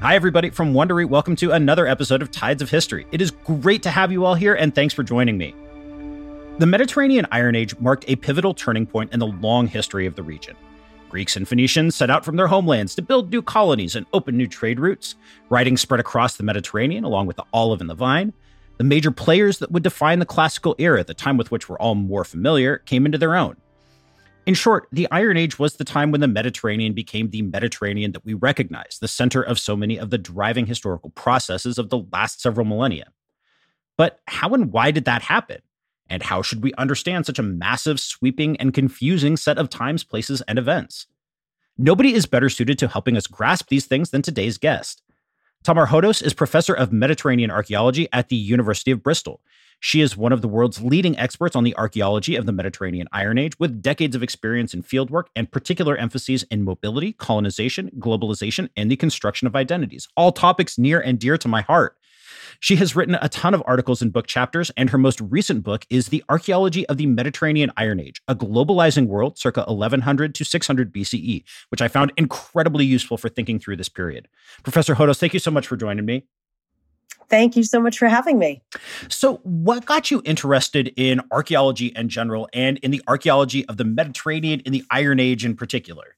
Hi, everybody from Wondery. Welcome to another episode of Tides of History. It is great to have you all here, and thanks for joining me. The Mediterranean Iron Age marked a pivotal turning point in the long history of the region. Greeks and Phoenicians set out from their homelands to build new colonies and open new trade routes. Writing spread across the Mediterranean, along with the olive and the vine. The major players that would define the classical era, the time with which we're all more familiar, came into their own. In short, the Iron Age was the time when the Mediterranean became the Mediterranean that we recognize, the center of so many of the driving historical processes of the last several millennia. But how and why did that happen? And how should we understand such a massive, sweeping, and confusing set of times, places, and events? Nobody is better suited to helping us grasp these things than today's guest. Tamar Hodos is professor of Mediterranean archaeology at the University of Bristol. She is one of the world's leading experts on the archaeology of the Mediterranean Iron Age, with decades of experience in fieldwork and particular emphases in mobility, colonization, globalization, and the construction of identities, all topics near and dear to my heart. She has written a ton of articles and book chapters, and her most recent book is The Archaeology of the Mediterranean Iron Age, a globalizing world circa 1100 to 600 BCE, which I found incredibly useful for thinking through this period. Professor Hodos, thank you so much for joining me. Thank you so much for having me. So what got you interested in archaeology in general and in the archaeology of the Mediterranean in the Iron Age in particular?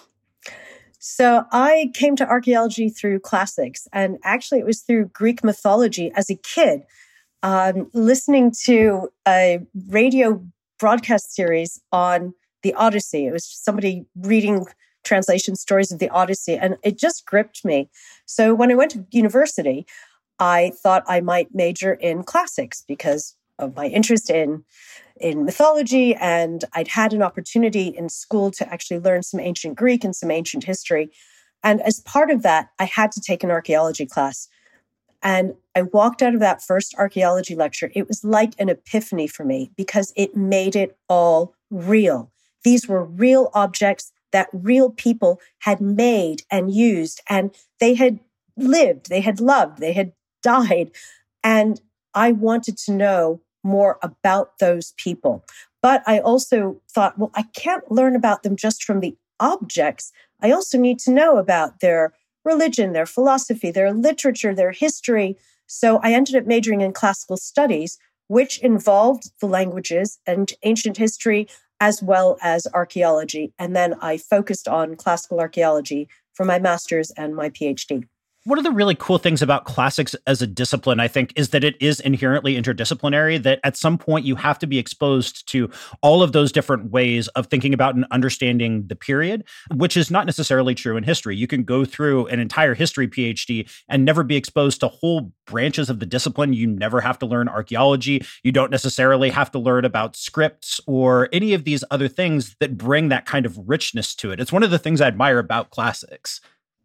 So I came to archaeology through classics, and actually it was through Greek mythology as a kid, listening to a radio broadcast series on the Odyssey. It was somebody reading translation stories of the Odyssey, and it just gripped me. So when I went to university, I thought I might major in classics because of my interest in mythology, and I'd had an opportunity in school to actually learn some ancient Greek and some ancient history. And as part of that, I had to take an archaeology class. And I walked out of that first archaeology lecture. It was like an epiphany for me because it made it all real. These were real objects that real people had made and used, and they had lived, they had loved, they had died. And I wanted to know more about those people. But I also thought, well, I can't learn about them just from the objects. I also need to know about their religion, their philosophy, their literature, their history. So I ended up majoring in classical studies, which involved the languages and ancient history as well as archaeology. And then I focused on classical archaeology for my master's and my PhD. One of the really cool things about classics as a discipline, I think, is that it is inherently interdisciplinary, that at some point you have to be exposed to all of those different ways of thinking about and understanding the period, which is not necessarily true in history. You can go through an entire history PhD and never be exposed to whole branches of the discipline. You never have to learn archaeology. You don't necessarily have to learn about scripts or any of these other things that bring that kind of richness to it. It's one of the things I admire about classics.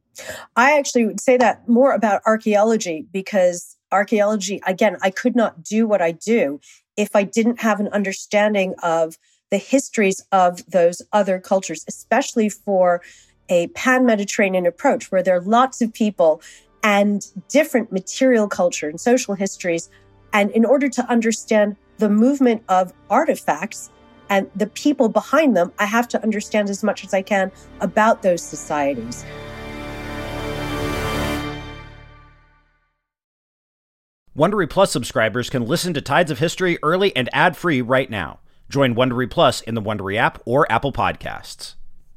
I actually would say that more about archaeology because archaeology, again, I could not do what I do if I didn't have an understanding of the histories of those other cultures, especially for a pan-Mediterranean approach where there are lots of people and different material culture and social histories. And in order to understand the movement of artifacts and the people behind them, I have to understand as much as I can about those societies. Wondery Plus subscribers can listen to Tides of History early and ad-free right now. Join Wondery Plus in the Wondery app or Apple Podcasts.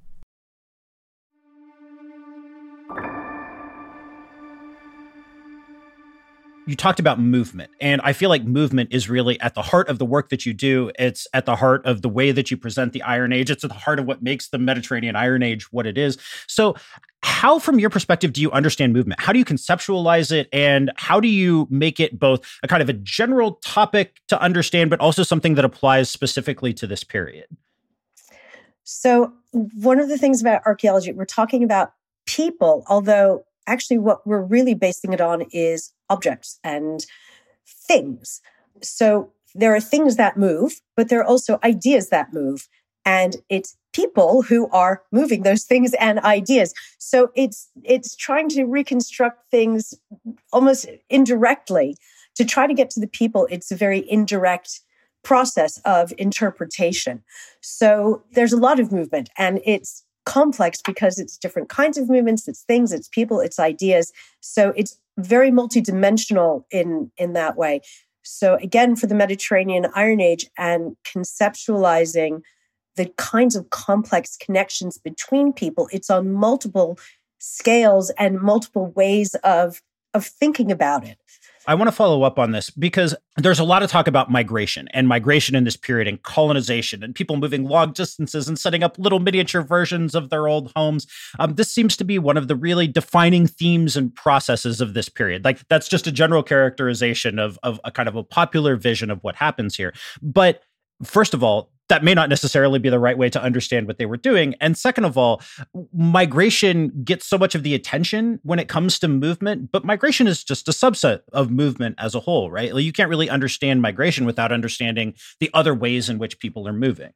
You talked about movement, and I feel like movement is really at the heart of the work that you do. It's at the heart of the way that you present the Iron Age. It's at the heart of what makes the Mediterranean Iron Age what it is. So how, from your perspective, do you understand movement? How do you conceptualize it? And how do you make it both a kind of a general topic to understand, but also something that applies specifically to this period? So one of the things about archaeology, we're talking about people, although actually what we're really basing it on is objects and things. So there are things that move, but there are also ideas that move. And it's people who are moving those things and ideas. So it's trying to reconstruct things almost indirectly. To try to get to the people, it's a very indirect process of interpretation. So there's a lot of movement, and it's complex because it's different kinds of movements, it's things, it's people, it's ideas. So it's very multidimensional in that way. So again, for the Mediterranean Iron Age and conceptualizing the kinds of complex connections between people, it's on multiple scales and multiple ways of thinking about it. I want to follow up on this because there's a lot of talk about migration in this period and colonization and people moving long distances and setting up little miniature versions of their old homes. This seems to be one of the really defining themes and processes of this period. Like that's just a general characterization of a kind of a popular vision of what happens here. But first of all, that may not necessarily be the right way to understand what they were doing. And second of all, migration gets so much of the attention when it comes to movement, but migration is just a subset of movement as a whole, right? Like you can't really understand migration without understanding the other ways in which people are moving.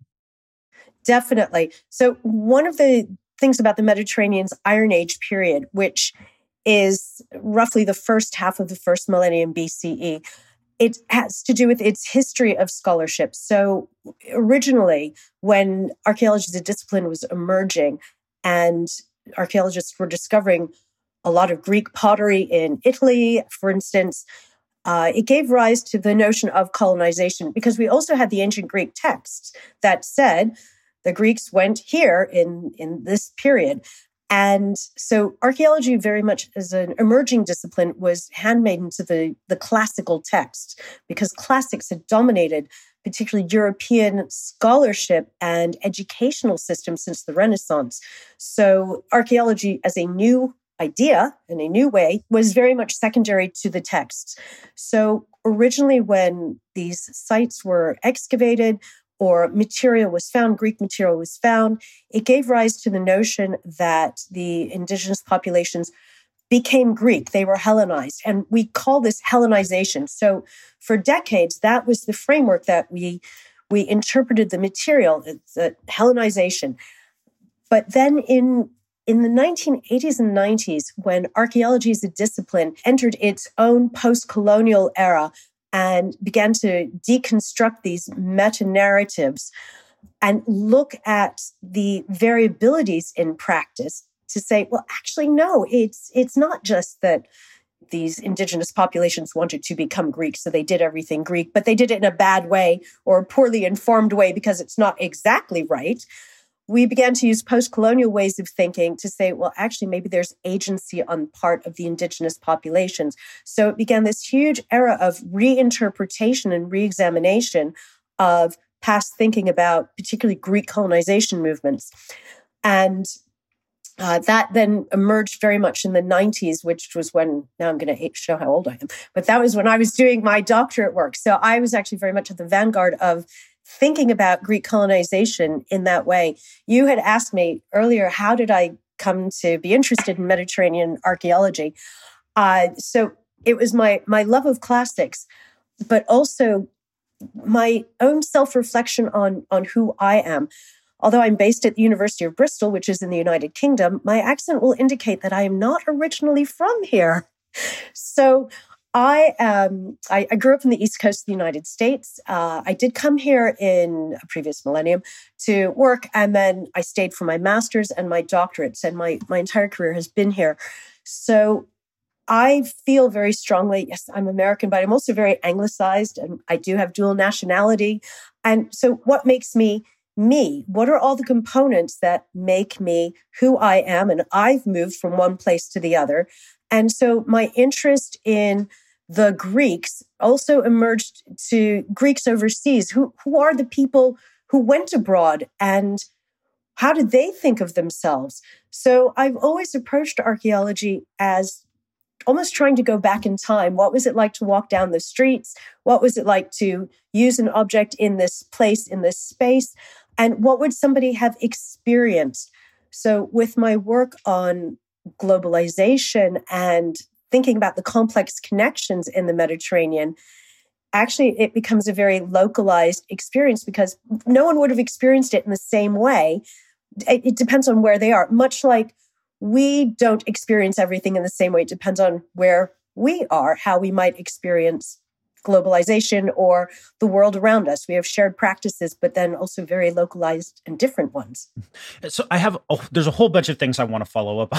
Definitely. So one of the things about the Mediterranean's Iron Age period, which is roughly the first half of the first millennium BCE, it has to do with its history of scholarship. So originally, when archaeology as a discipline was emerging and archaeologists were discovering a lot of Greek pottery in Italy, for instance, it gave rise to the notion of colonization because we also had the ancient Greek texts that said the Greeks went here in this period. And so archaeology, very much as an emerging discipline, was handmaiden to the classical text because classics had dominated particularly European scholarship and educational systems since the Renaissance. So archaeology as a new idea and a new way was very much secondary to the texts. So originally when these sites were excavated, or material was found, Greek material was found, it gave rise to the notion that the indigenous populations became Greek. They were Hellenized. And we call this Hellenization. So for decades, that was the framework that we interpreted the material, the Hellenization. But then in the 1980s and 90s, when archaeology as a discipline entered its own post-colonial era, and began to deconstruct these meta-narratives and look at the variabilities in practice to say, well, actually, no, it's not just that these indigenous populations wanted to become Greek, so they did everything Greek, but they did it in a bad way or a poorly informed way because it's not exactly right. We began to use post-colonial ways of thinking to say, well, actually, maybe there's agency on part of the indigenous populations. So it began this huge era of reinterpretation and reexamination of past thinking about particularly Greek colonization movements. And that then emerged very much in the 90s, which was when, now I'm going to show how old I am, but that was when I was doing my doctorate work. So I was actually very much at the vanguard of thinking about Greek colonization in that way. You had asked me earlier, how did I come to be interested in Mediterranean archaeology? So it was my love of classics, but also my own self-reflection on who I am. Although I'm based at the University of Bristol, which is in the United Kingdom, my accent will indicate that I am not originally from here. So I grew up in the East Coast of the United States. I did come here in a previous millennium to work, and then I stayed for my master's and my doctorates, and my entire career has been here. So I feel very strongly, yes, I'm American, but I'm also very anglicized, and I do have dual nationality. And so what makes me me? What are all the components that make me who I am? And I've moved from one place to the other. And so my interest in the Greeks also emerged to Greeks overseas. Who are the people who went abroad and how did they think of themselves? So I've always approached archaeology as almost trying to go back in time. What was it like to walk down the streets? What was it like to use an object in this place, in this space? And what would somebody have experienced? So with my work on globalization and thinking about the complex connections in the Mediterranean, actually it becomes a very localized experience because no one would have experienced it in the same way. It depends on where they are. Much like we don't experience everything in the same way. It depends on where we are, how we might experience globalization or the world around us. We have shared practices, but then also very localized and different ones. So there's a whole bunch of things I want to follow up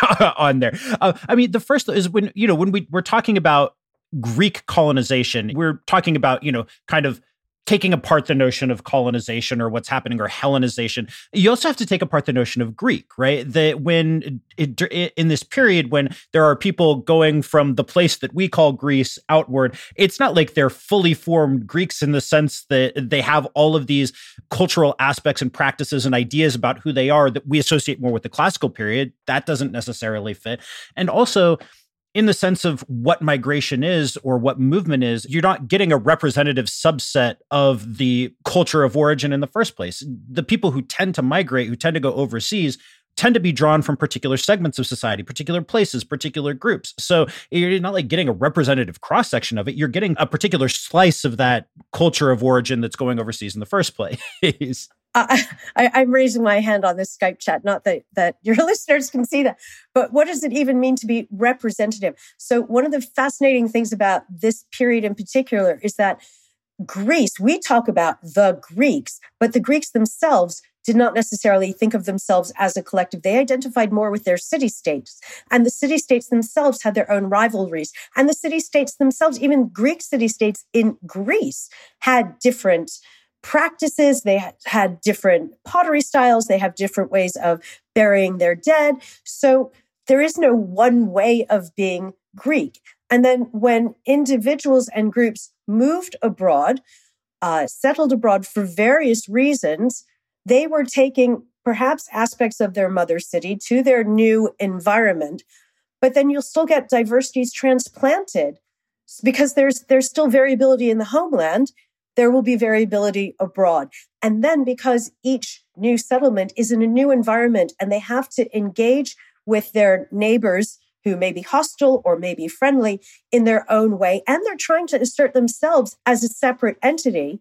on there. The first is when we're talking about Greek colonization, we're talking about, kind of taking apart the notion of colonization or what's happening or Hellenization. You also have to take apart the notion of Greek, right? That when in this period when there are people going from the place that we call Greece outward, it's not like they're fully formed Greeks in the sense that they have all of these cultural aspects and practices and ideas about who they are that we associate more with the classical period. That doesn't necessarily fit. And also, in the sense of what migration is or what movement is, you're not getting a representative subset of the culture of origin in the first place. The people who tend to migrate, who tend to go overseas, tend to be drawn from particular segments of society, particular places, particular groups. So you're not like getting a representative cross-section of it. You're getting a particular slice of that culture of origin that's going overseas in the first place. I'm raising my hand on this Skype chat, not that your listeners can see that, but what does it even mean to be representative? So one of the fascinating things about this period in particular is that Greece, we talk about the Greeks, but the Greeks themselves did not necessarily think of themselves as a collective. They identified more with their city-states. And the city-states themselves had their own rivalries. And the city-states themselves, even Greek city-states in Greece, had different practices. They had different pottery styles. They have different ways of burying their dead. So there is no one way of being Greek. And then when individuals and groups moved abroad, settled abroad for various reasons, they were taking perhaps aspects of their mother city to their new environment. But then you'll still get diversities transplanted because there's still variability in the homeland. There will be variability abroad. And then because each new settlement is in a new environment and they have to engage with their neighbors who may be hostile or may be friendly in their own way, and they're trying to assert themselves as a separate entity,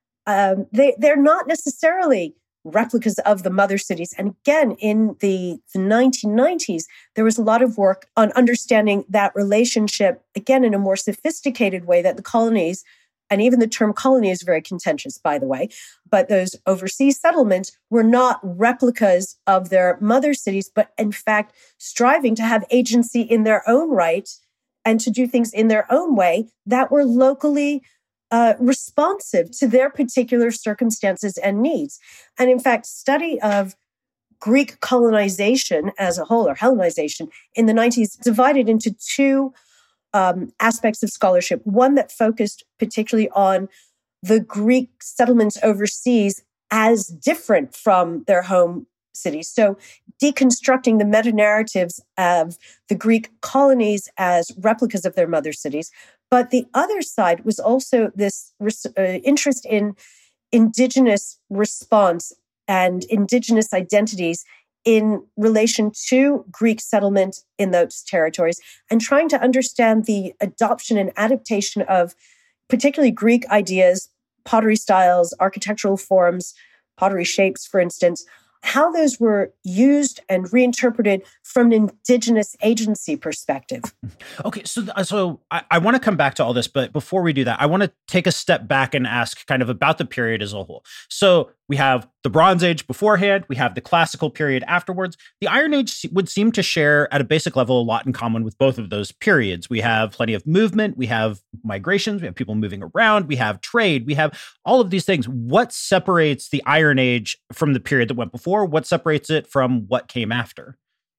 they're not necessarily replicas of the mother cities. And again, in the 1990s, there was a lot of work on understanding that relationship, again, in a more sophisticated way, that the colonies, and even the term colony is very contentious, by the way, but those overseas settlements were not replicas of their mother cities, but in fact, striving to have agency in their own right and to do things in their own way that were locally responsive to their particular circumstances and needs. And in fact, study of Greek colonization as a whole, or Hellenization, in the 90s divided into two aspects of scholarship. One that focused particularly on the Greek settlements overseas as different from their home cities. So deconstructing the meta-narratives of the Greek colonies as replicas of their mother cities. But the other side was also this interest in indigenous response and indigenous identities in relation to Greek settlement in those territories, and trying to understand the adoption and adaptation of particularly Greek ideas, pottery styles, architectural forms, pottery shapes, for instance, how those were used and reinterpreted from an indigenous agency perspective. Okay, so I want to come back to all this, but before we do that, I want to take a step back and ask kind of about the period as a whole. So we have the Bronze Age beforehand, we have the Classical period afterwards. The Iron Age would seem to share at a basic level a lot in common with both of those periods. We have plenty of movement, we have migrations, we have people moving around, we have trade, we have all of these things. What separates the Iron Age from the period that went before? What separates it from what came after?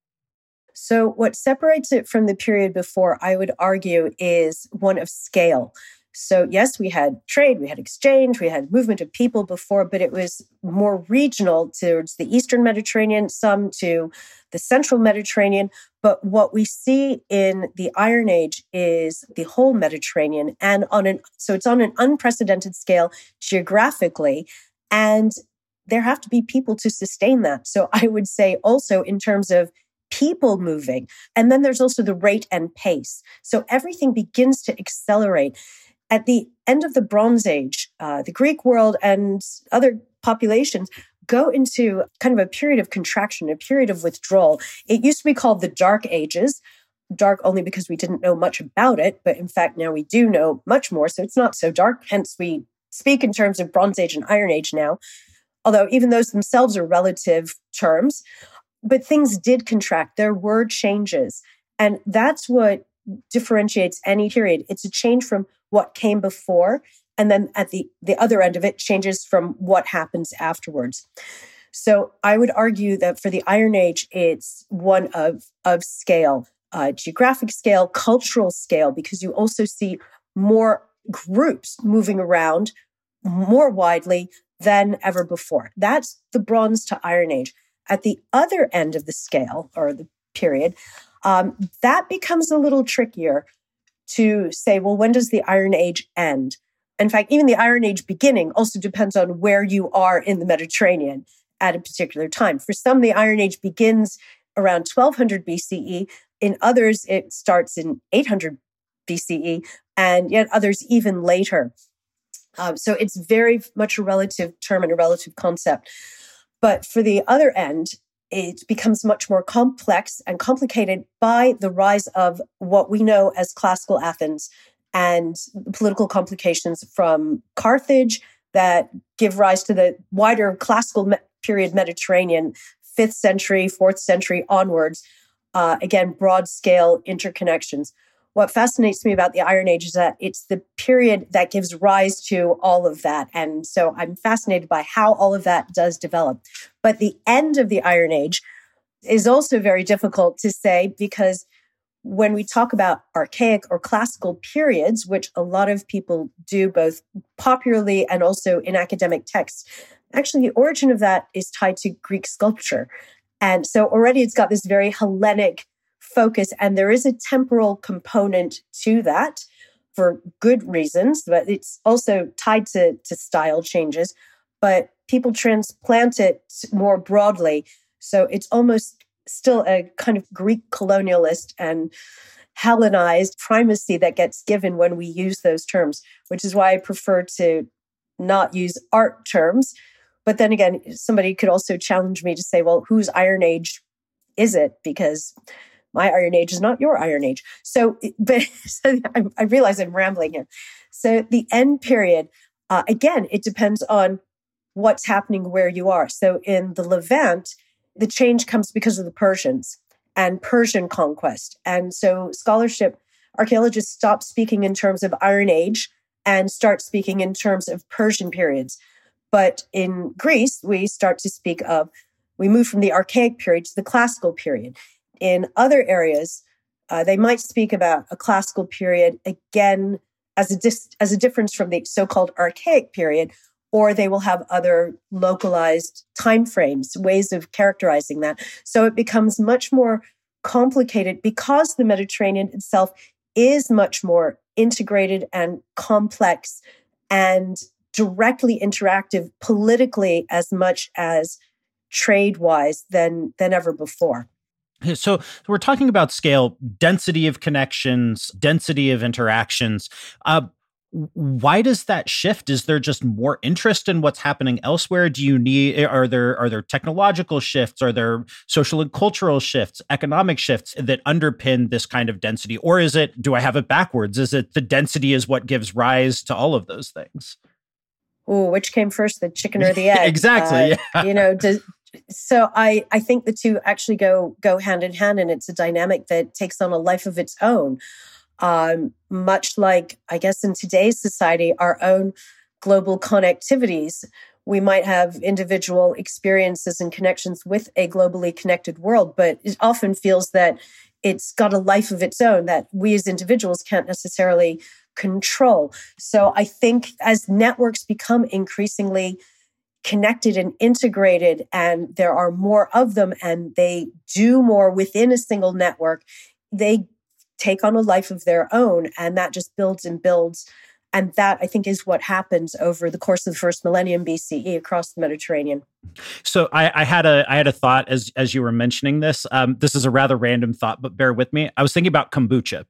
So what separates it from the period before, I would argue, is one of scale. So yes, we had trade, we had exchange, we had movement of people before, but it was more regional towards the Eastern Mediterranean, some to the Central Mediterranean. But what we see in the Iron Age is the whole Mediterranean, and so it's on an unprecedented scale geographically, and there have to be people to sustain that. So I would say also in terms of people moving, and then there's also the rate and pace. So everything begins to accelerate. At the end of the Bronze Age, the Greek world and other populations go into kind of a period of contraction, a period of withdrawal. It used to be called the Dark Ages. dark only because we didn't know much about it, but in fact, now we do know much more. So it's not so dark. Hence, we speak in terms of Bronze Age and Iron Age now, although even those themselves are relative terms. But things did contract. There were changes. And that's what differentiates any period. It's a change from what came before. And then at the other end of it, changes from what happens afterwards. So I would argue that for the Iron Age, it's one of scale, geographic scale, cultural scale, because you also see more groups moving around more widely than ever before. That's the Bronze to Iron Age. At the other end of the scale, or the period, that becomes a little trickier to say, well, when does the Iron Age end? In fact, even the Iron Age beginning also depends on where you are in the Mediterranean at a particular time. For some, the Iron Age begins around 1200 BCE. In others, it starts in 800 BCE, and yet others even later. So it's very much a relative term and a relative concept. But for the other end, it becomes much more complex and complicated by the rise of what we know as classical Athens and political complications from Carthage that give rise to the wider classical period Mediterranean, 5th century, 4th century onwards. Again, broad scale interconnections. What fascinates me about the Iron Age is that it's the period that gives rise to all of that. And so I'm fascinated by how all of that does develop. But the end of the Iron Age is also very difficult to say, because when we talk about archaic or classical periods, which a lot of people do both popularly and also in academic texts, actually the origin of that is tied to Greek sculpture. And so already it's got this very Hellenic focus, and there is a temporal component to that for good reasons, but it's also tied to style changes. But people transplant it more broadly. So it's almost still a kind of Greek colonialist and Hellenized primacy that gets given when we use those terms, which is why I prefer to not use art terms. But then again, somebody could also challenge me to say, well, whose Iron Age is it? Because my Iron Age is not your Iron Age. So I realize I'm rambling here. So the end period, again, it depends on what's happening where you are. So in the Levant, the change comes because of the Persians and Persian conquest. And so archaeologists stop speaking in terms of Iron Age and start speaking in terms of Persian periods. But in Greece, we move from the archaic period to the classical period. In other areas, they might speak about a classical period, again, as a difference from the so-called archaic period, or they will have other localized timeframes, ways of characterizing that. So it becomes much more complicated because the Mediterranean itself is much more integrated and complex and directly interactive politically as much as trade-wise than ever before. So we're talking about scale, density of connections, density of interactions. Why does that shift? Is there just more interest in what's happening elsewhere? Are there technological shifts? Are there social and cultural shifts, economic shifts that underpin this kind of density? Or do I have it backwards? Is it the density is what gives rise to all of those things? Oh, which came first, the chicken or the egg? Exactly. Yeah. So I think the two actually go hand in hand, and it's a dynamic that takes on a life of its own. Much like, I guess, in today's society, our own global connectivities, we might have individual experiences and connections with a globally connected world, but it often feels that it's got a life of its own that we as individuals can't necessarily control. So I think as networks become increasingly connected and integrated, and there are more of them, and they do more within a single network, they take on a life of their own, and that just builds and builds. And that, I think, is what happens over the course of the first millennium BCE across the Mediterranean. So I had a thought as you were mentioning this. This is a rather random thought, but bear with me. I was thinking about kombucha,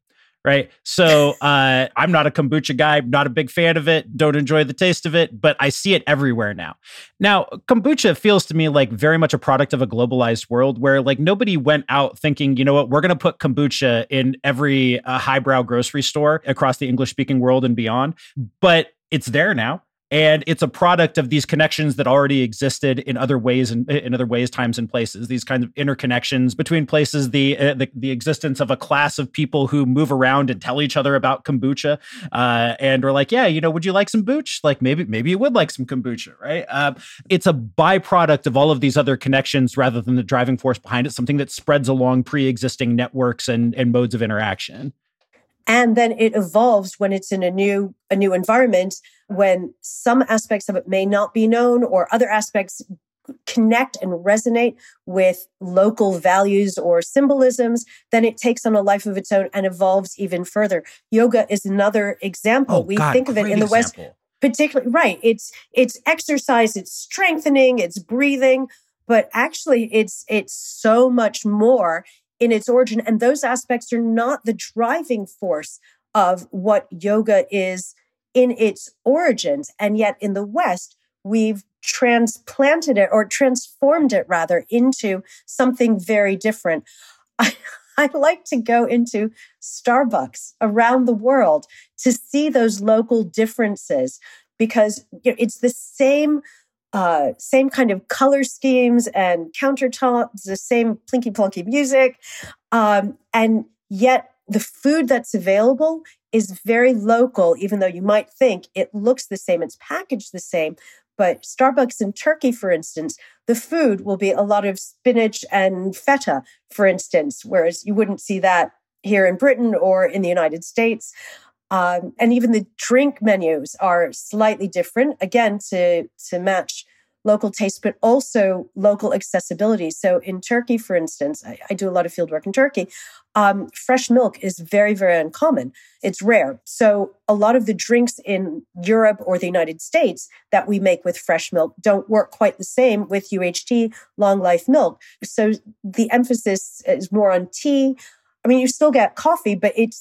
right? So I'm not a kombucha guy, not a big fan of it, don't enjoy the taste of it, but I see it everywhere now. Now, kombucha feels to me like very much a product of a globalized world where like nobody went out thinking, you know what, we're going to put kombucha in every highbrow grocery store across the English-speaking world and beyond, but it's there now. And it's a product of these connections that already existed in other ways and in other ways, times and places. These kinds of interconnections between places, the existence of a class of people who move around and tell each other about kombucha, and are like, yeah, you know, would you like some booch? Like maybe you would like some kombucha, right? It's a byproduct of all of these other connections rather than the driving force behind it. Something that spreads along pre-existing networks and modes of interaction. And then it evolves when it's in a new environment, when some aspects of it may not be known or other aspects connect and resonate with local values or symbolisms, then it takes on a life of its own and evolves even further. Yoga is another example. Think of it in the West, particularly, right. It's exercise, it's strengthening, it's breathing, but actually it's so much more in its origin. And those aspects are not the driving force of what yoga is in its origins. And yet in the West, we've transplanted it or transformed it rather into something very different. I like to go into Starbucks around the world to see those local differences because it's the same kind of color schemes and countertops, the same plinky-plonky music. And yet the food that's available is very local, even though you might think it looks the same, it's packaged the same. But Starbucks in Turkey, for instance, the food will be a lot of spinach and feta, for instance, whereas you wouldn't see that here in Britain or in the United States. And even the drink menus are slightly different, again, to match local taste, but also local accessibility. So in Turkey, for instance, I do a lot of field work in Turkey. Fresh milk is very, very uncommon. It's rare. So a lot of the drinks in Europe or the United States that we make with fresh milk don't work quite the same with UHT, long life milk. So the emphasis is more on tea. I mean, you still get coffee, but it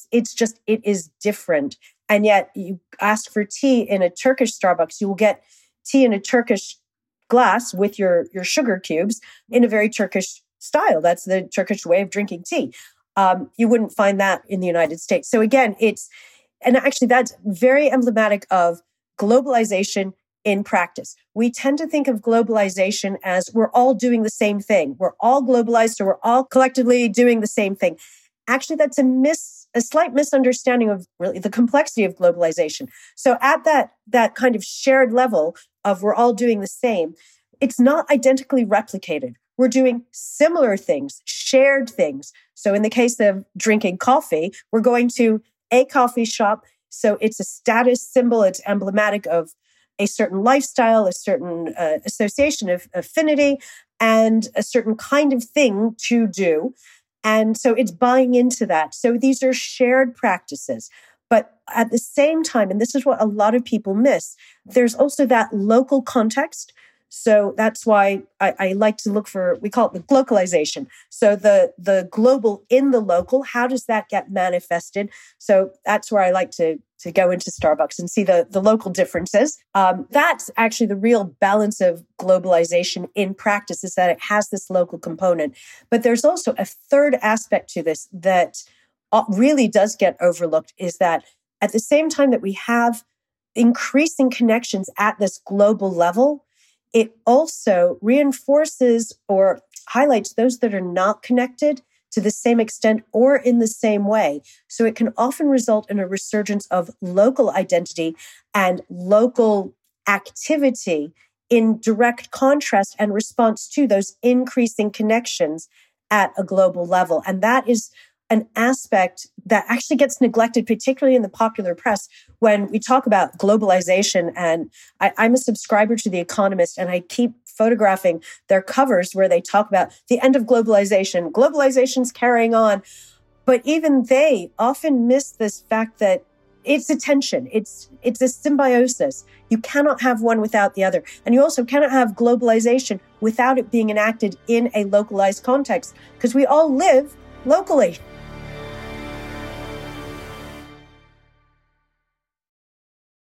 is different. And yet you ask for tea in a Turkish Starbucks, you will get tea in a Turkish glass with your sugar cubes in a very Turkish style. That's the Turkish way of drinking tea. You wouldn't find that in the United States. So again, and actually that's very emblematic of globalization in practice. We tend to think of globalization as we're all doing the same thing. We're all globalized, so we're all collectively doing the same thing. Actually, that's a slight misunderstanding of really the complexity of globalization. So at that kind of shared level of we're all doing the same, it's not identically replicated. We're doing similar things, shared things. So in the case of drinking coffee, we're going to a coffee shop. So it's a status symbol. It's emblematic of a certain lifestyle, a certain association of affinity, and a certain kind of thing to do. And so it's buying into that. So these are shared practices. But at the same time, and this is what a lot of people miss, there's also that local context. So that's why I like to look for, we call it the localization. So the global in the local, how does that get manifested? So that's where I like to go into Starbucks and see the local differences. That's actually the real balance of globalization in practice, is that it has this local component. But there's also a third aspect to this that really does get overlooked, is that at the same time that we have increasing connections at this global level, it also reinforces or highlights those that are not connected to the same extent or in the same way. So it can often result in a resurgence of local identity and local activity in direct contrast and response to those increasing connections at a global level. And that is an aspect that actually gets neglected, particularly in the popular press, when we talk about globalization. And I'm a subscriber to The Economist, and I keep photographing their covers where they talk about the end of globalization. Globalization's carrying on. But even they often miss this fact that it's a tension. It's a symbiosis. You cannot have one without the other. And you also cannot have globalization without it being enacted in a localized context, because we all live locally.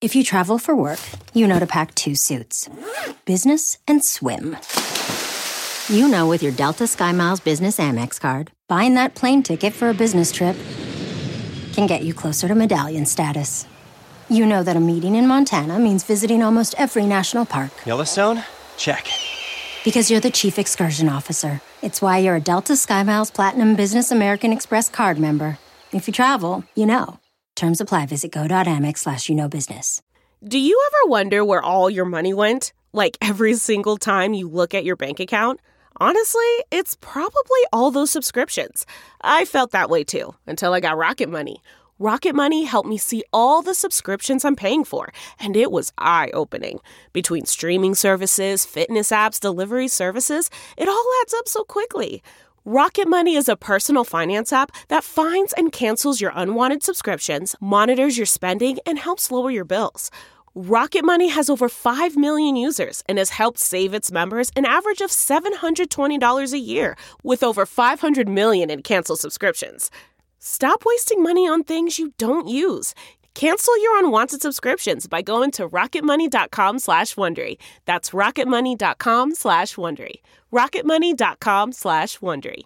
If you travel for work, you know to pack 2 suits. Business and swim. You know with your Delta SkyMiles Business Amex card, buying that plane ticket for a business trip can get you closer to medallion status. You know that a meeting in Montana means visiting almost every national park. Yellowstone? Check. Because you're the chief excursion officer. It's why you're a Delta SkyMiles Platinum Business American Express card member. If you travel, you know. Terms apply. Visit go.amex/you-know-business. Do you ever wonder where all your money went? Like every single time you look at your bank account? Honestly, it's probably all those subscriptions. I felt that way too, until I got Rocket Money. Rocket Money helped me see all the subscriptions I'm paying for, and it was eye-opening. Between streaming services, fitness apps, delivery services, it all adds up so quickly. Rocket Money is a personal finance app that finds and cancels your unwanted subscriptions, monitors your spending, and helps lower your bills. Rocket Money has over 5 million users and has helped save its members an average of $720 a year, with over 500 million in canceled subscriptions. Stop wasting money on things you don't use. Cancel your unwanted subscriptions by going to rocketmoney.com/Wondery. That's rocketmoney.com/Wondery. rocketmoney.com/Wondery.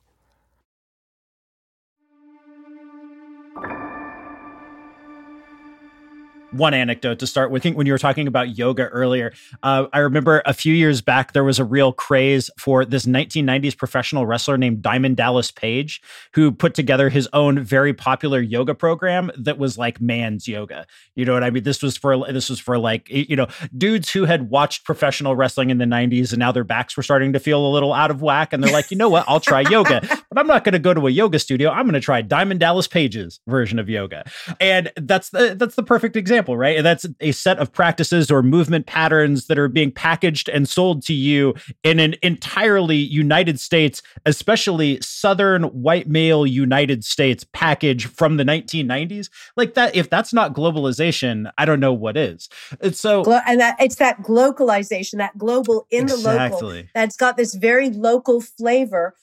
One anecdote to start with. When you were talking about yoga earlier, I remember a few years back, there was a real craze for this 1990s professional wrestler named Diamond Dallas Page, who put together his own very popular yoga program that was like man's yoga. You know what I mean? This was for like, you know, dudes who had watched professional wrestling in the 90s and now their backs were starting to feel a little out of whack. And they're like, you know what? I'll try yoga, but I'm not going to go to a yoga studio. I'm going to try Diamond Dallas Page's version of yoga. And that's the perfect example. Right? And that's a set of practices or movement patterns that are being packaged and sold to you in an entirely United States, especially Southern white male United States package from the 1990s. Like that, if that's not globalization, I don't know what is. It's so, it's that globalization, that global in the local, that's got this very local flavor,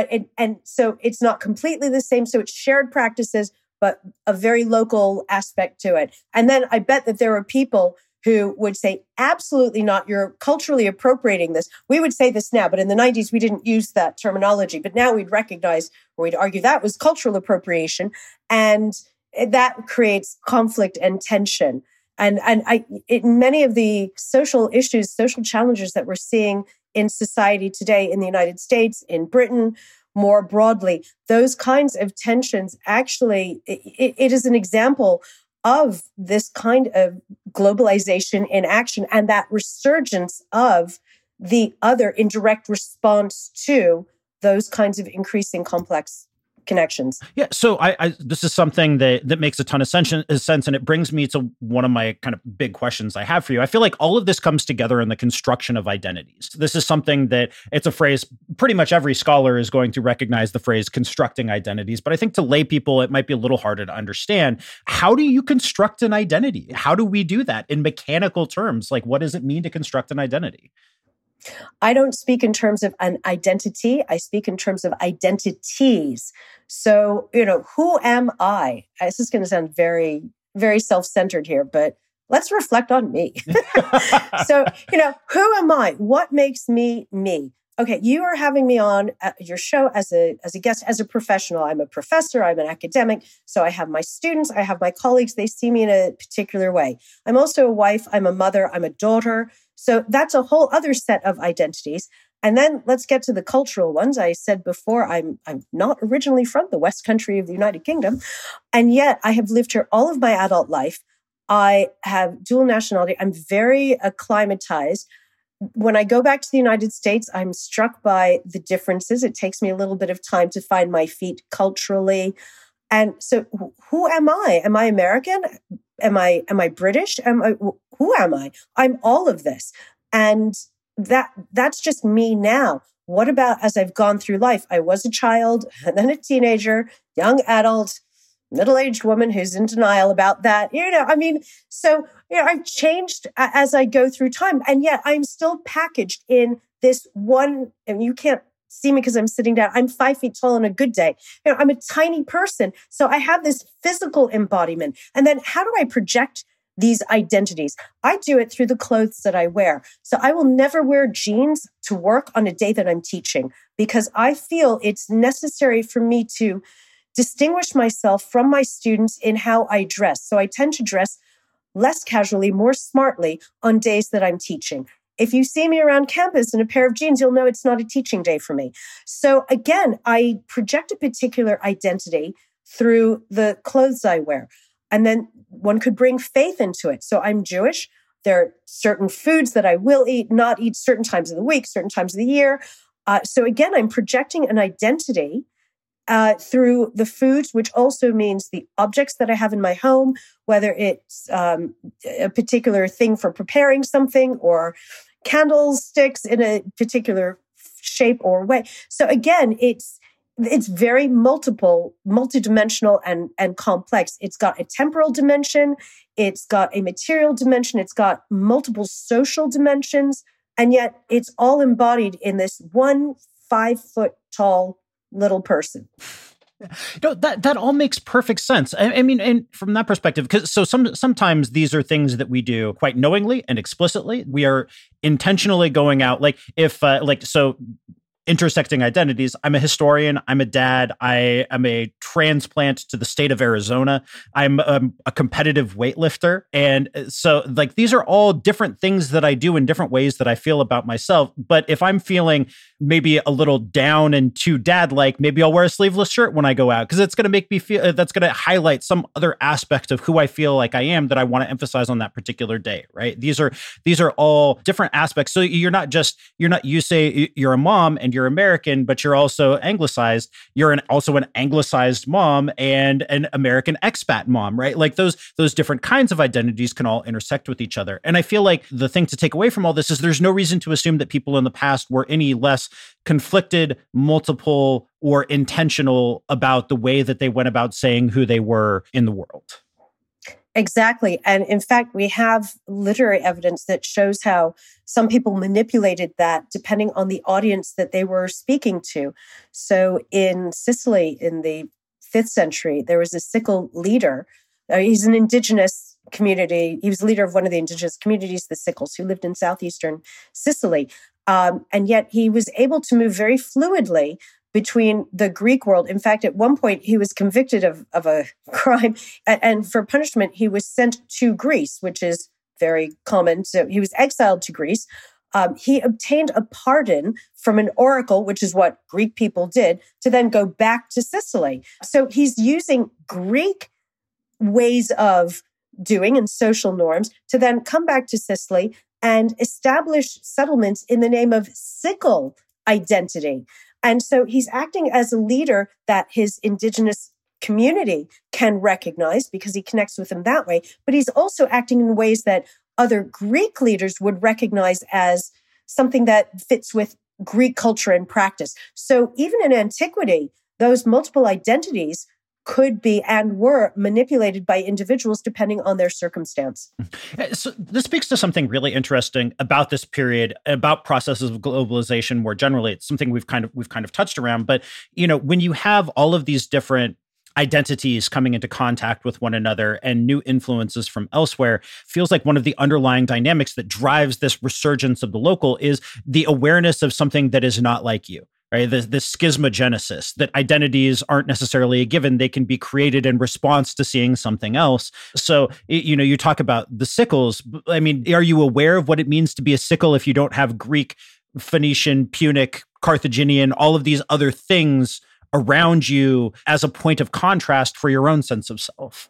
so it's not completely the same. So it's shared practices, but a very local aspect to it. And then I bet that there are people who would say, absolutely not, you're culturally appropriating this. We would say this now, but in the 90s, we didn't use that terminology. But now we'd recognize, or we'd argue that was cultural appropriation. And that creates conflict and tension. And many of the social issues, social challenges that we're seeing in society today in the United States, in Britain, more broadly, those kinds of tensions actually, it is an example of this kind of globalization in action and that resurgence of the other in direct response to those kinds of increasing complex connections. Yeah. So this is something that makes a ton of sense, and it brings me to one of my kind of big questions I have for you. I feel like all of this comes together in the construction of identities. This is something that it's a phrase pretty much every scholar is going to recognize the phrase constructing identities. But I think to lay people, it might be a little harder to understand. How do you construct an identity? How do we do that in mechanical terms? Like, what does it mean to construct an identity? I don't speak in terms of an identity. I speak in terms of identities. So, who am I? This is going to sound very, very self-centered here, but let's reflect on me. So, who am I? What makes me me? Okay, you are having me on your show as a guest, as a professional. I'm a professor, I'm an academic. So I have my students, I have my colleagues, they see me in a particular way. I'm also a wife, I'm a mother, I'm a daughter. So that's a whole other set of identities. And then let's get to the cultural ones. I said before, I'm not originally from the West Country of the United Kingdom. And yet I have lived here all of my adult life. I have dual nationality. I'm very acclimatized. When I go back to the United States, I'm struck by the differences. It takes me a little bit of time to find my feet culturally. And so who am I? Am I American? Am I British? Who am I? I'm all of this. And that's just me now. What about as I've gone through life? I was a child and then a teenager, young adult, middle-aged woman who's in denial about that. I've changed as I go through time. And yet I'm still packaged in this one, and you can't see me because I'm sitting down. I'm 5 feet tall on a good day. I'm a tiny person. So I have this physical embodiment. And then how do I project these identities. I do it through the clothes that I wear. So I will never wear jeans to work on a day that I'm teaching because I feel it's necessary for me to distinguish myself from my students in how I dress. So I tend to dress less casually, more smartly on days that I'm teaching. If you see me around campus in a pair of jeans, you'll know it's not a teaching day for me. So again, I project a particular identity through the clothes I wear. And then one could bring faith into it. So I'm Jewish. There are certain foods that I will eat, not eat certain times of the week, certain times of the year. So again, I'm projecting an identity through the foods, which also means the objects that I have in my home, whether it's a particular thing for preparing something or candlesticks in a particular shape or way. So again, it's very multidimensional and complex. It's got a temporal dimension. It's got a material dimension. It's got multiple social dimensions. And yet it's all embodied in this 1 5-foot tall little person. No, that all makes perfect sense. I mean, and from that perspective, because sometimes these are things that we do quite knowingly and explicitly. We are intentionally going out, intersecting identities. I'm a historian. I'm a dad. I am a transplant to the state of Arizona. I'm a competitive weightlifter. And so these are all different things that I do in different ways that I feel about myself. But if I'm feeling maybe a little down and too dad-like, maybe I'll wear a sleeveless shirt when I go out because it's going to make me feel, that's going to highlight some other aspect of who I feel like I am that I want to emphasize on that particular day, right? These are all different aspects. So you say you're a mom and you're American, but you're also anglicized. You're also an anglicized mom and an American expat mom, right? Like those different kinds of identities can all intersect with each other. And I feel like the thing to take away from all this is there's no reason to assume that people in the past were any less conflicted, multiple, or intentional about the way that they went about saying who they were in the world. Exactly. And in fact, we have literary evidence that shows how some people manipulated that depending on the audience that they were speaking to. So in Sicily in the 5th century, there was a sickle leader. He's an indigenous community. He was the leader of one of the indigenous communities, the Sickles, who lived in southeastern Sicily. And yet he was able to move very fluidly between the Greek world. In fact, at one point, he was convicted of a crime, and for punishment, he was sent to Greece, which is very common. So he was exiled to Greece. He obtained a pardon from an oracle, which is what Greek people did, to then go back to Sicily. So he's using Greek ways of doing and social norms to then come back to Sicily and establish settlements in the name of sickle identity. And so he's acting as a leader that his indigenous community can recognize because he connects with them that way. But he's also acting in ways that other Greek leaders would recognize as something that fits with Greek culture and practice. So even in antiquity, those multiple identities could be and were manipulated by individuals depending on their circumstance. So this speaks to something really interesting about this period, about processes of globalization more generally. It's something we've kind of touched around. But when you have all of these different identities coming into contact with one another and new influences from elsewhere, feels like one of the underlying dynamics that drives this resurgence of the local is the awareness of something that is not like you. Right, this schismogenesis, that identities aren't necessarily a given; they can be created in response to seeing something else. So, you talk about the sickles. I mean, are you aware of what it means to be a sickle if you don't have Greek, Phoenician, Punic, Carthaginian, all of these other things around you as a point of contrast for your own sense of self?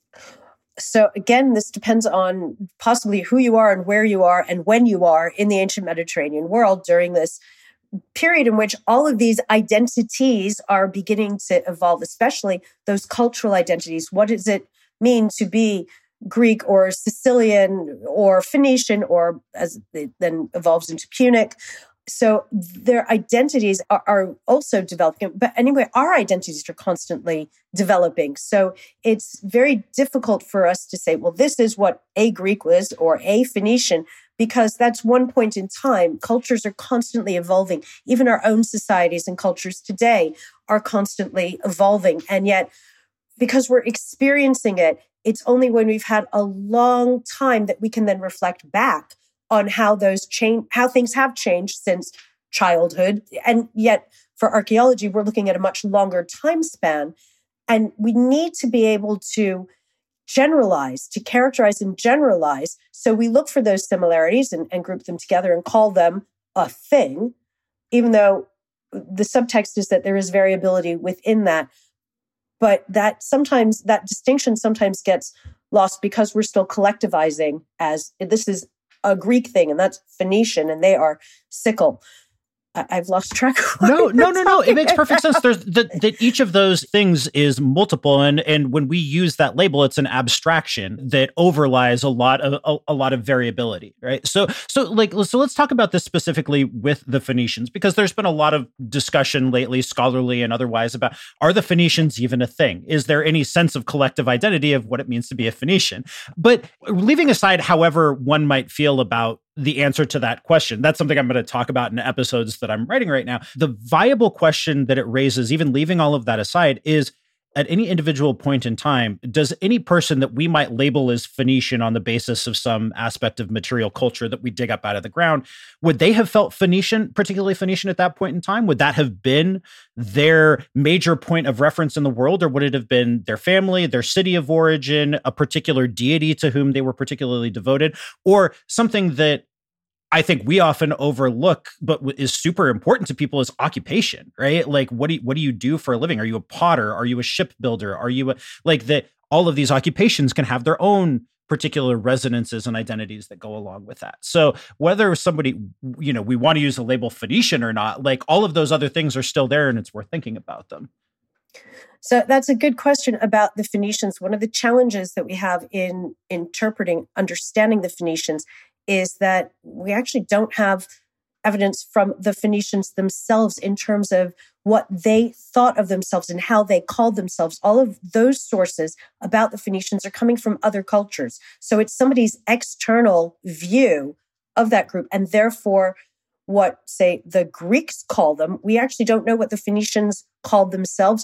So again, this depends on possibly who you are and where you are and when you are in the ancient Mediterranean world during this period in which all of these identities are beginning to evolve, especially those cultural identities. What does it mean to be Greek or Sicilian or Phoenician, or as it then evolves into Punic? So their identities are also developing. But anyway, our identities are constantly developing. So it's very difficult for us to say, well, this is what a Greek was or a Phoenician, because that's one point in time. Cultures are constantly evolving. Even our own societies and cultures today are constantly evolving. And yet, because we're experiencing it It's only when we've had a long time that we can then reflect back on how things have changed since childhood. And yet for archaeology, we're looking at a much longer time span. And we need to be able to characterize and generalize. So we look for those similarities and group them together and call them a thing, even though the subtext is that there is variability within that. But that distinction sometimes gets lost because we're still collectivizing as this is a Greek thing and that's Phoenician and they are sickle. I've lost track of what No. It makes perfect sense. There's that each of those things is multiple, and when we use that label, it's an abstraction that overlies a lot of variability, right? So let's talk about this specifically with the Phoenicians, because there's been a lot of discussion lately, scholarly and otherwise, about are the Phoenicians even a thing? Is there any sense of collective identity of what it means to be a Phoenician? But leaving aside however one might feel about the answer to that question, that's something I'm going to talk about in episodes that I'm writing right now. The viable question that it raises, even leaving all of that aside, is at any individual point in time, does any person that we might label as Phoenician on the basis of some aspect of material culture that we dig up out of the ground, would they have felt Phoenician, particularly Phoenician at that point in time? Would that have been their major point of reference in the world? Or would it have been their family, their city of origin, a particular deity to whom they were particularly devoted, or something that I think we often overlook, but is super important to people, is occupation, right? Like, what do you do for a living? Are you a potter? Are you a shipbuilder? Are you all of these occupations can have their own particular resonances and identities that go along with that. So whether somebody, we want to use the label Phoenician or not, like all of those other things are still there and it's worth thinking about them. So that's a good question about the Phoenicians. One of the challenges that we have in understanding the Phoenicians is that we actually don't have evidence from the Phoenicians themselves in terms of what they thought of themselves and how they called themselves. All of those sources about the Phoenicians are coming from other cultures. So it's somebody's external view of that group. And therefore, what, say, the Greeks call them, we actually don't know what the Phoenicians called themselves.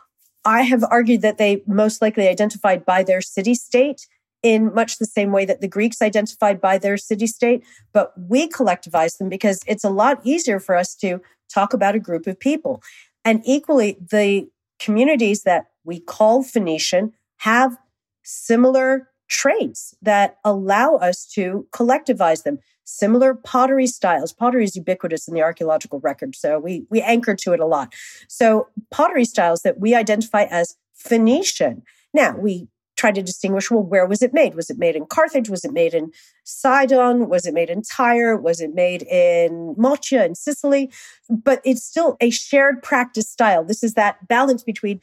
I have argued that they most likely identified by their city-state in much the same way that the Greeks identified by their city-state, but we collectivize them because it's a lot easier for us to talk about a group of people. And equally, the communities that we call Phoenician have similar traits that allow us to collectivize them. Similar pottery styles. Pottery is ubiquitous in the archaeological record, so we anchor to it a lot. So pottery styles that we identify as Phoenician. Now, we try to distinguish, well, where was it made? Was it made in Carthage? Was it made in Sidon? Was it made in Tyre? Was it made in Mocha in Sicily? But it's still a shared practice style. This is that balance between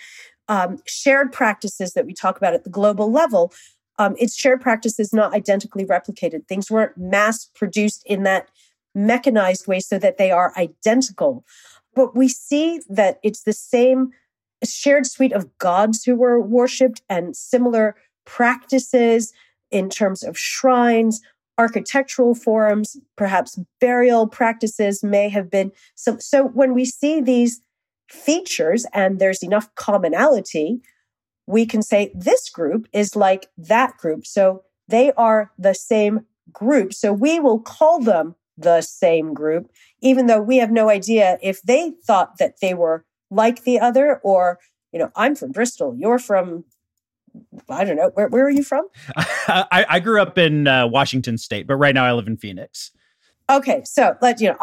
shared practices that we talk about at the global level. It's shared practices, not identically replicated. Things weren't mass produced in that mechanized way so that they are identical. But we see that it's the same shared suite of gods who were worshipped and similar practices in terms of shrines, architectural forms, perhaps burial practices may have been. So when we see these features and there's enough commonality, we can say this group is like that group. So they are the same group. So we will call them the same group, even though we have no idea if they thought that they were like the other, or, I'm from Bristol, you're from, I don't know, where are you from? I grew up in Washington State, but right now I live in Phoenix. Okay, so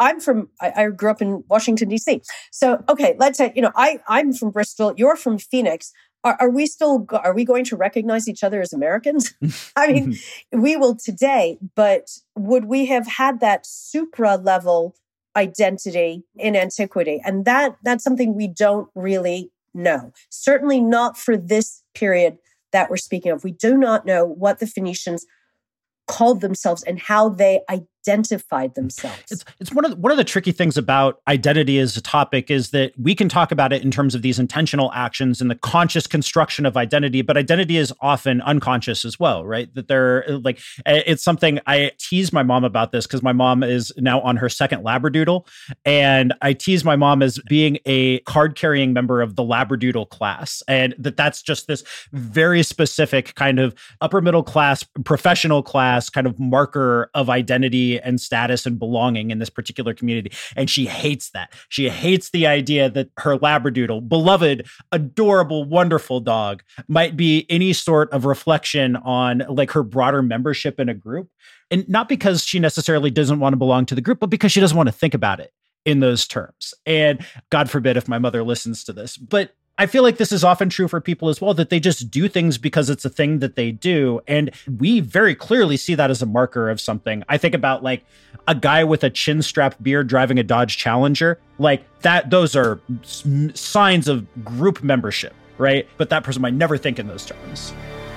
I grew up in Washington, D.C. So, okay, let's say, I'm from Bristol, you're from Phoenix. Are we going to recognize each other as Americans? I mean, we will today, but would we have had that supra level identity in antiquity? And that's something we don't really know. Certainly not for this period that we're speaking of. We do not know what the Phoenicians called themselves and how they identified themselves. It's one of the tricky things about identity as a topic is that we can talk about it in terms of these intentional actions and the conscious construction of identity, but identity is often unconscious as well, right? That it's something I tease my mom about this because my mom is now on her second Labradoodle, and I tease my mom as being a card-carrying member of the Labradoodle class, and that's just this very specific kind of upper middle class, professional class kind of marker of identity and status and belonging in this particular community. And she hates that. She hates the idea that her Labradoodle, beloved, adorable, wonderful dog, might be any sort of reflection on like her broader membership in a group. And not because she necessarily doesn't want to belong to the group, but because she doesn't want to think about it in those terms. And God forbid if my mother listens to this, but I feel like this is often true for people as well, that they just do things because it's a thing that they do. And we very clearly see that as a marker of something. I think about like a guy with a chin-strapped beard driving a Dodge Challenger, like that. Those are signs of group membership, right? But that person might never think in those terms.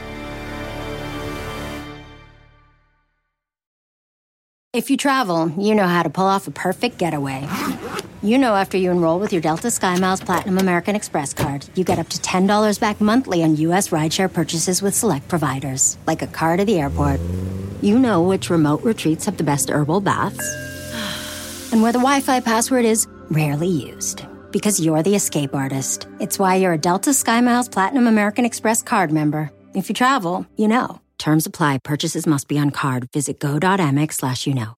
If you travel, you know how to pull off a perfect getaway. You know after you enroll with your Delta SkyMiles Platinum American Express card, you get up to $10 back monthly on U.S. rideshare purchases with select providers, like a car to the airport. You know which remote retreats have the best herbal baths, and where the Wi-Fi password is rarely used. Because you're the escape artist. It's why you're a Delta SkyMiles Platinum American Express card member. If you travel, you know. Terms apply. Purchases must be on card. Visit go.amex/you-know.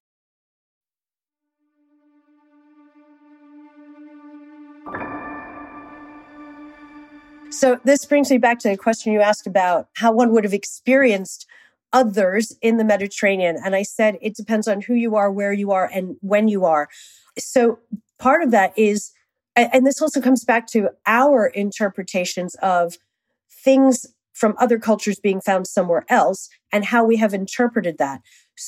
So this brings me back to the question you asked about how one would have experienced others in the Mediterranean. And I said, it depends on who you are, where you are, and when you are. So part of that is, and this also comes back to our interpretations of things from other cultures being found somewhere else and how we have interpreted that.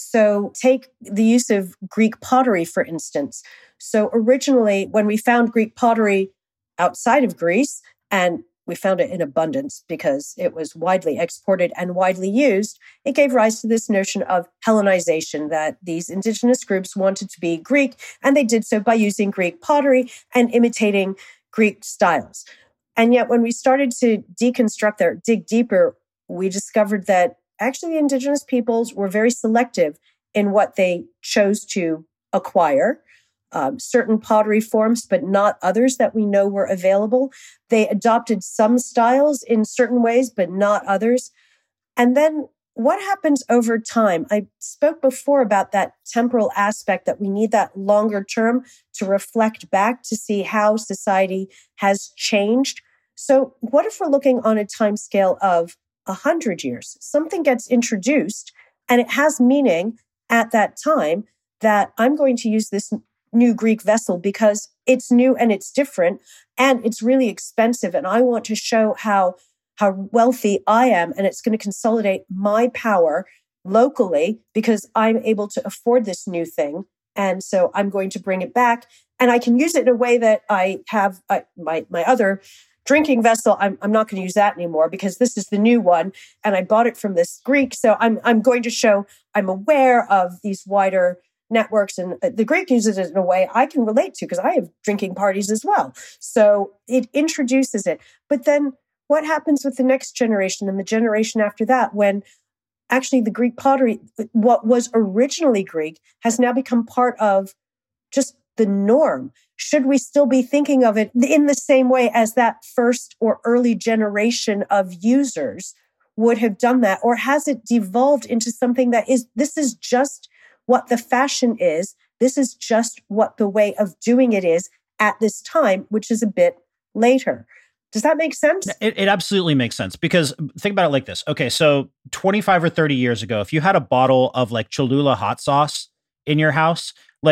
So take the use of Greek pottery, for instance. So originally, when we found Greek pottery outside of Greece, and we found it in abundance because it was widely exported and widely used, it gave rise to this notion of Hellenization, that these indigenous groups wanted to be Greek, and they did so by using Greek pottery and imitating Greek styles. And yet when we started to deconstruct or dig deeper, we discovered that actually the indigenous peoples were very selective in what they chose to acquire. Certain pottery forms, but not others that we know were available. They adopted some styles in certain ways, but not others. And then what happens over time? I spoke before about that temporal aspect, that we need that longer term to reflect back to see how society has changed. So what if we're looking on a time scale of 100 years? Something gets introduced and it has meaning at that time, that I'm going to use this new Greek vessel because it's new and it's different and it's really expensive. And I want to show how wealthy I am, and it's going to consolidate my power locally because I'm able to afford this new thing. And so I'm going to bring it back, and I can use it in a way that I have my other drinking vessel. I'm not going to use that anymore because this is the new one, and I bought it from this Greek. So I'm going to show I'm aware of these wider networks, and the Greek uses it in a way I can relate to because I have drinking parties as well. So it introduces it. But then what happens with the next generation and the generation after that, when actually the Greek pottery, what was originally Greek, has now become part of just the norm? Should we still be thinking of it in the same way as that first or early generation of users would have done that? Or has it devolved into something that is, this is just what the fashion is. This is just what the way of doing it is at this time, which is a bit later. Does that make sense? It absolutely makes sense, because think about it like this. Okay, so 25 or 30 years ago, if you had a bottle of like Cholula hot sauce in your house,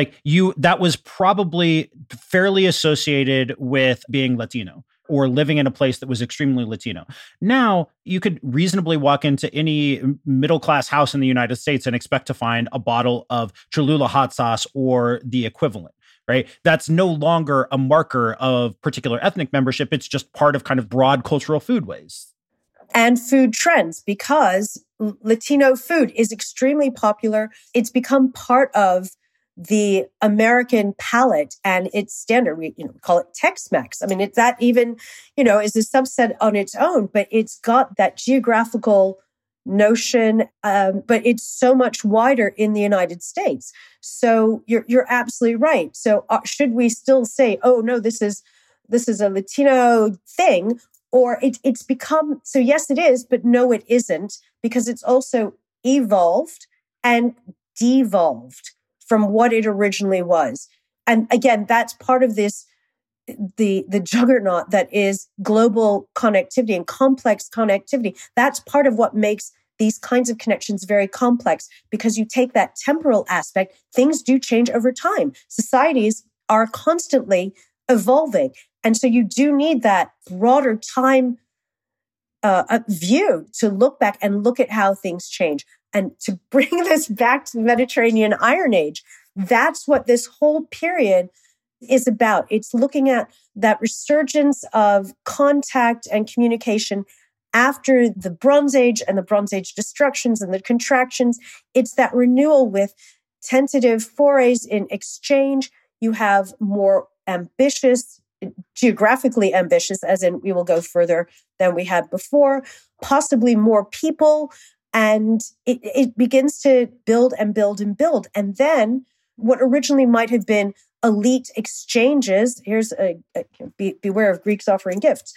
that was probably fairly associated with being Latino or living in a place that was extremely Latino. Now, you could reasonably walk into any middle-class house in the United States and expect to find a bottle of Cholula hot sauce or the equivalent, right? That's no longer a marker of particular ethnic membership. It's just part of kind of broad cultural foodways. And food trends, because Latino food is extremely popular. It's become part of the American palate and its standard. We call it Tex-Mex. I mean, that even, is a subset on its own, but it's got that geographical notion, but it's so much wider in the United States. So you're absolutely right. So should we still say, oh no, this is a Latino thing, or it's become, so yes, it is, but no, it isn't, because it's also evolved and devolved from what it originally was. And again, that's part of this, the juggernaut that is global connectivity and complex connectivity. That's part of what makes these kinds of connections very complex, because you take that temporal aspect, things do change over time. Societies are constantly evolving. And so you do need that broader time view to look back and look at how things change. And to bring this back to the Mediterranean Iron Age, that's what this whole period is about. It's looking at that resurgence of contact and communication after the Bronze Age and the Bronze Age destructions and the contractions. It's that renewal with tentative forays in exchange. You have more ambitious, geographically ambitious, as in we will go further than we had before, possibly more people. And it begins to build and build and build. And then what originally might have been elite exchanges, here's beware of Greeks offering gifts.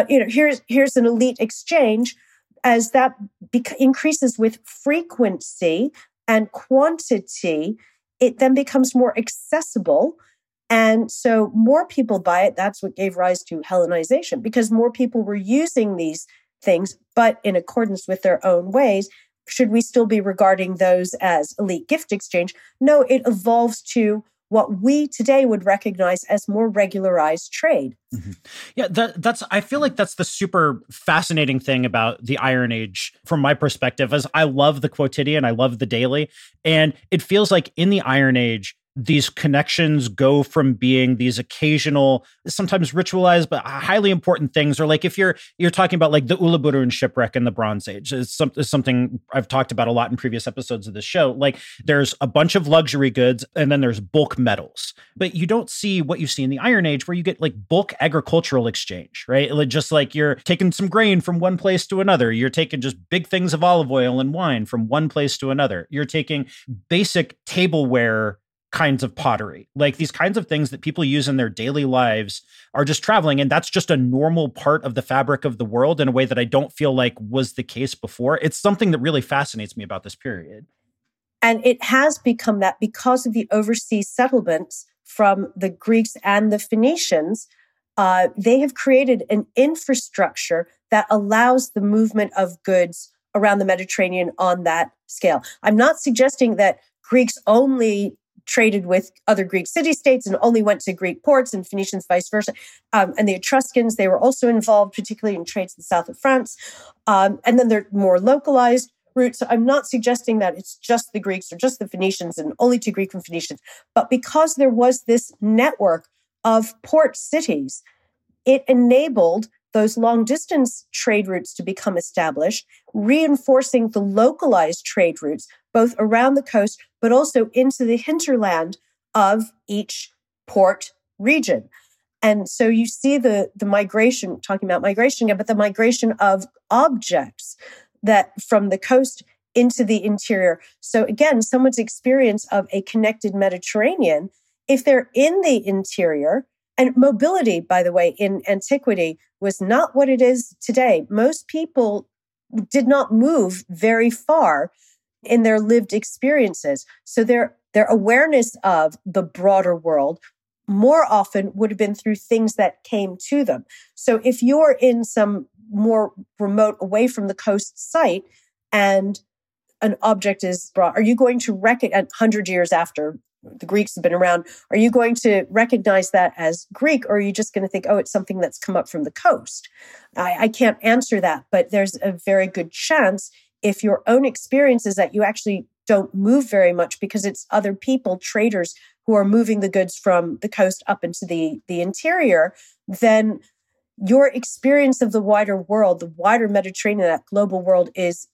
Here's an elite exchange. As that increases with frequency and quantity, it then becomes more accessible. And so more people buy it. That's what gave rise to Hellenization, because more people were using these things, but in accordance with their own ways. Should we still be regarding those as elite gift exchange? No, it evolves to what we today would recognize as more regularized trade. Mm-hmm. Yeah, that's. I feel like that's the super fascinating thing about the Iron Age, from my perspective, is I love the quotidian, I love the daily, and it feels like in the Iron Age, these connections go from being these occasional, sometimes ritualized, but highly important things. Or like if you're talking about like the Ulaburun shipwreck in the Bronze Age, it's something I've talked about a lot in previous episodes of the show. Like there's a bunch of luxury goods and then there's bulk metals, but you don't see what you see in the Iron Age, where you get like bulk agricultural exchange, right? Just like you're taking some grain from one place to another. You're taking just big things of olive oil and wine from one place to another. You're taking basic tableware kinds of pottery, like these kinds of things that people use in their daily lives are just traveling. And that's just a normal part of the fabric of the world in a way that I don't feel like was the case before. It's something that really fascinates me about this period. And it has become that because of the overseas settlements from the Greeks and the Phoenicians. They have created an infrastructure that allows the movement of goods around the Mediterranean on that scale. I'm not suggesting that Greeks only traded with other Greek city-states and only went to Greek ports, and Phoenicians vice versa. And the Etruscans, they were also involved, particularly in trades in the south of France. And then there are more localized routes. So I'm not suggesting that it's just the Greeks or just the Phoenicians and only to Greek and Phoenicians. But because there was this network of port cities, it enabled those long-distance trade routes to become established, reinforcing the localized trade routes, both around the coast, but also into the hinterland of each port region. And so you see the migration, talking about migration again, but the migration of objects that from the coast into the interior. So again, someone's experience of a connected Mediterranean, if they're in the interior, and mobility, by the way, in antiquity was not what it is today. Most people did not move very far in their lived experiences. So their awareness of the broader world more often would have been through things that came to them. So if you're in some more remote, away from the coast site, and an object is brought, are you going to recognize, 100 years after the Greeks have been around, are you going to recognize that as Greek, or are you just going to think, oh, it's something that's come up from the coast? I can't answer that, but there's a very good chance if your own experience is that you actually don't move very much because it's other people, traders, who are moving the goods from the coast up into the interior, then your experience of the wider world, the wider Mediterranean, that global world, is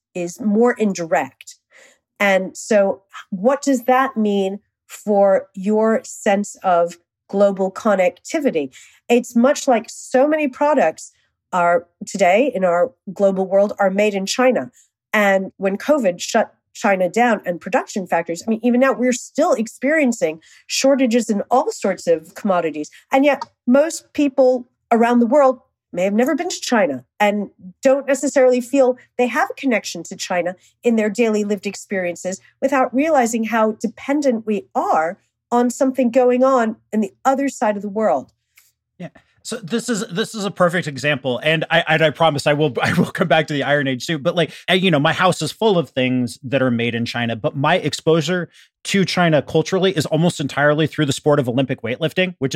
is more indirect. And so what does that mean for your sense of global connectivity? It's much like so many products are today in our global world are made in China. And when COVID shut China down and production factories, I mean, even now we're still experiencing shortages in all sorts of commodities. And yet most people around the world may have never been to China and don't necessarily feel they have a connection to China in their daily lived experiences without realizing how dependent we are on something going on in the other side of the world. Yeah. So this is a perfect example, and I promise I will come back to the Iron Age too. But like, you know, my house is full of things that are made in China, but my exposure to China culturally is almost entirely through the sport of Olympic weightlifting, which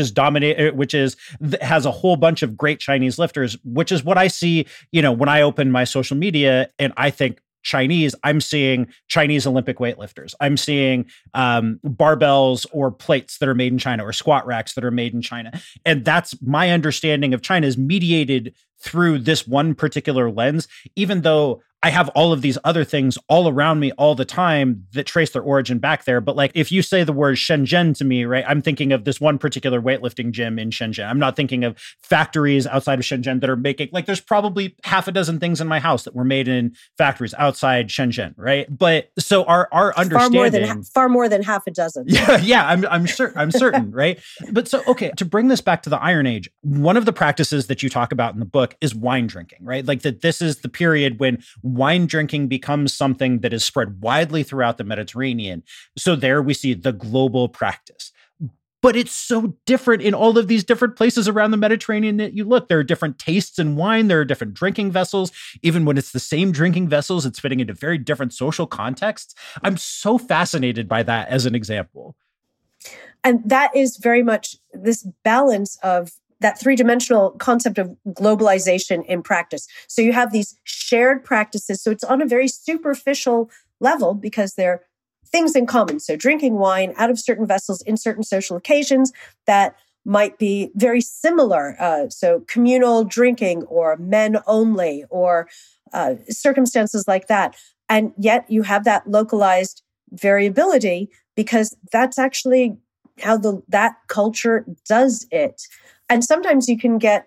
has a whole bunch of great Chinese lifters, which is what I see. You know, when I open my social media and I think Chinese, I'm seeing Chinese Olympic weightlifters. I'm seeing barbells or plates that are made in China or squat racks that are made in China. And that's my understanding of China is mediated through this one particular lens, even though I have all of these other things all around me all the time that trace their origin back there. But like, if you say the word Shenzhen to me, right, I'm thinking of this one particular weightlifting gym in Shenzhen. I'm not thinking of factories outside of Shenzhen that are making, like, there's probably half a dozen things in my house that were made in factories outside Shenzhen, right? But so our understanding far more than half a dozen. Yeah, I'm certain, right? But so, okay, to bring this back to the Iron Age, one of the practices that you talk about in the book is wine drinking, right? Like that this is the period when wine drinking becomes something that is spread widely throughout the Mediterranean. So there we see the global practice. But it's so different in all of these different places around the Mediterranean that you look. There are different tastes in wine. There are different drinking vessels. Even when it's the same drinking vessels, it's fitting into very different social contexts. I'm so fascinated by that as an example. And that is very much this balance of that three-dimensional concept of globalization in practice. So you have these shared practices. So it's on a very superficial level because they're things in common. So drinking wine out of certain vessels in certain social occasions that might be very similar. So communal drinking or men only or circumstances like that. And yet you have that localized variability because that's actually how that culture does it. And sometimes you can get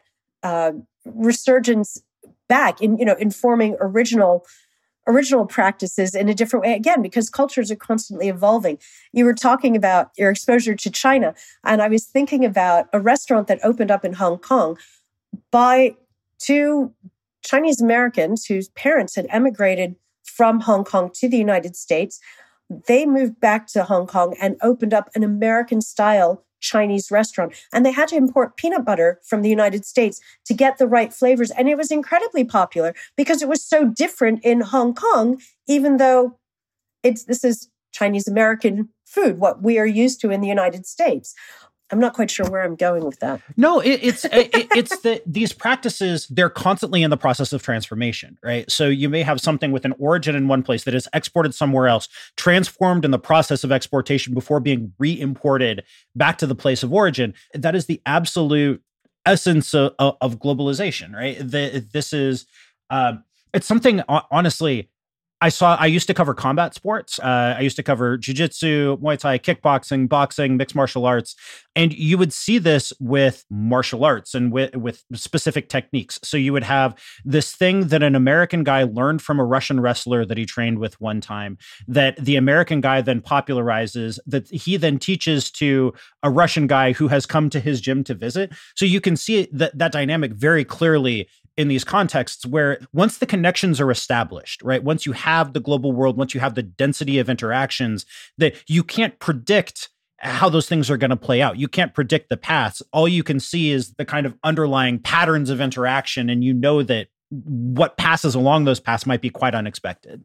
resurgence back in, informing original practices in a different way, again, because cultures are constantly evolving. You were talking about your exposure to China, and I was thinking about a restaurant that opened up in Hong Kong by two Chinese Americans whose parents had emigrated from Hong Kong to the United States. They moved back to Hong Kong and opened up an American-style Chinese restaurant. And they had to import peanut butter from the United States to get the right flavors. And it was incredibly popular because it was so different in Hong Kong, even though this is Chinese American food, what we are used to in the United States. I'm not quite sure where I'm going with that. No, it's that these practices, they're constantly in the process of transformation, right? So you may have something with an origin in one place that is exported somewhere else, transformed in the process of exportation before being re-imported back to the place of origin. That is the absolute essence of globalization, right? This is, it's something, honestly, I used to cover combat sports. I used to cover jiu-jitsu, Muay Thai, kickboxing, boxing, mixed martial arts. And you would see this with martial arts and with specific techniques. So you would have this thing that an American guy learned from a Russian wrestler that he trained with one time, that the American guy then popularizes, that he then teaches to a Russian guy who has come to his gym to visit. So you can see that dynamic very clearly in these contexts where once the connections are established, right? Once you have the global world, once you have the density of interactions, that you can't predict how those things are going to play out. You can't predict the paths. All you can see is the kind of underlying patterns of interaction. And you know that what passes along those paths might be quite unexpected.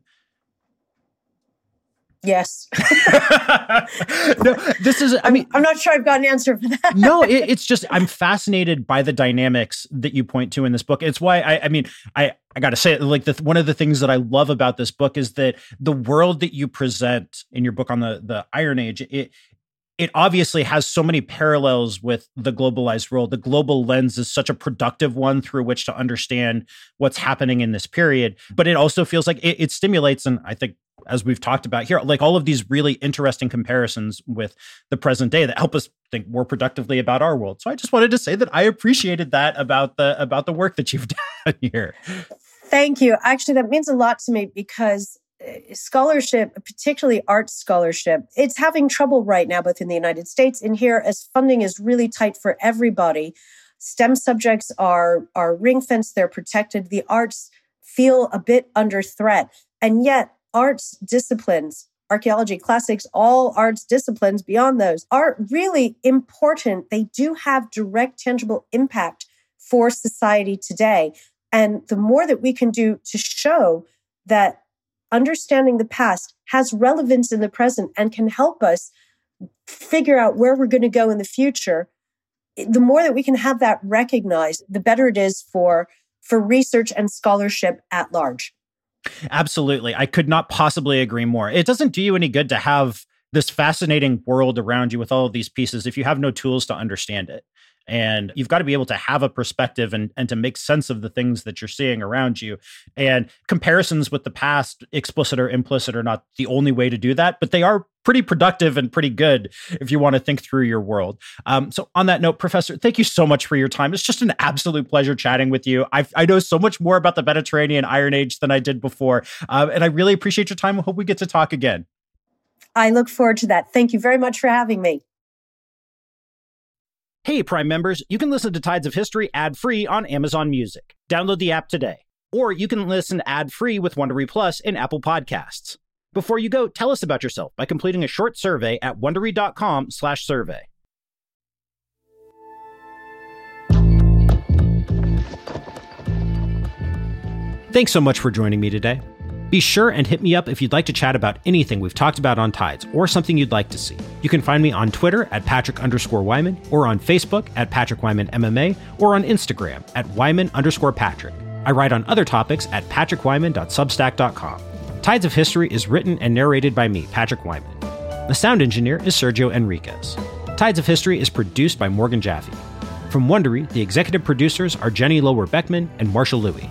Yes. No, this is, I'm not sure I've got an answer for that. No, it's just, I'm fascinated by the dynamics that you point to in this book. It's why I got to say it, like one of the things that I love about this book is that the world that you present in your book on the Iron Age, it obviously has so many parallels with the globalized world. The global lens is such a productive one through which to understand what's happening in this period. But it also feels like it stimulates, and I think, as we've talked about here, like all of these really interesting comparisons with the present day that help us think more productively about our world. So I just wanted to say that I appreciated that about the work that you've done here. Thank you. Actually, that means a lot to me because scholarship, particularly arts scholarship, it's having trouble right now, both in the United States and here, as funding is really tight for everybody. STEM subjects are ring-fenced, they're protected. The arts feel a bit under threat. And yet, arts disciplines, archaeology, classics, all arts disciplines beyond those are really important. They do have direct, tangible impact for society today. And the more that we can do to show that understanding the past has relevance in the present and can help us figure out where we're going to go in the future, the more that we can have that recognized, the better it is for research and scholarship at large. Absolutely. I could not possibly agree more. It doesn't do you any good to have this fascinating world around you with all of these pieces if you have no tools to understand it. And you've got to be able to have a perspective and to make sense of the things that you're seeing around you. And comparisons with the past, explicit or implicit, are not the only way to do that, but they are pretty productive and pretty good if you want to think through your world. So on that note, Professor, thank you so much for your time. It's just an absolute pleasure chatting with you. I know so much more about the Mediterranean Iron Age than I did before. And I really appreciate your time. I hope we get to talk again. I look forward to that. Thank you very much for having me. Hey, Prime members, you can listen to Tides of History ad-free on Amazon Music. Download the app today. Or you can listen ad-free with Wondery Plus in Apple Podcasts. Before you go, tell us about yourself by completing a short survey at Wondery.com/survey. Thanks so much for joining me today. Be sure and hit me up if you'd like to chat about anything we've talked about on Tides or something you'd like to see. You can find me on Twitter at Patrick_Wyman, or on Facebook at Patrick Wyman MMA, or on Instagram at Wyman_Patrick. I write on other topics at patrickwyman.substack.com. Tides of History is written and narrated by me, Patrick Wyman. The sound engineer is Sergio Enriquez. Tides of History is produced by Morgan Jaffe. From Wondery, the executive producers are Jenny Lower-Beckman and Marshall Louie.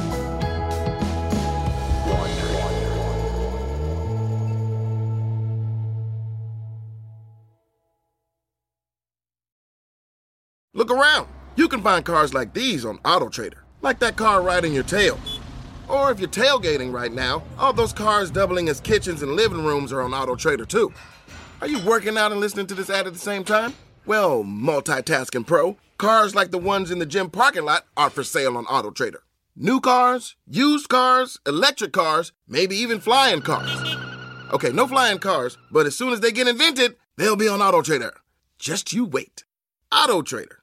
Look around. You can find cars like these on AutoTrader, like that car riding your tail. Or if you're tailgating right now, all those cars doubling as kitchens and living rooms are on AutoTrader too. Are you working out and listening to this ad at the same time? Well, multitasking pro, cars like the ones in the gym parking lot are for sale on AutoTrader. New cars, used cars, electric cars, maybe even flying cars. Okay, no flying cars, but as soon as they get invented, they'll be on AutoTrader. Just you wait. AutoTrader.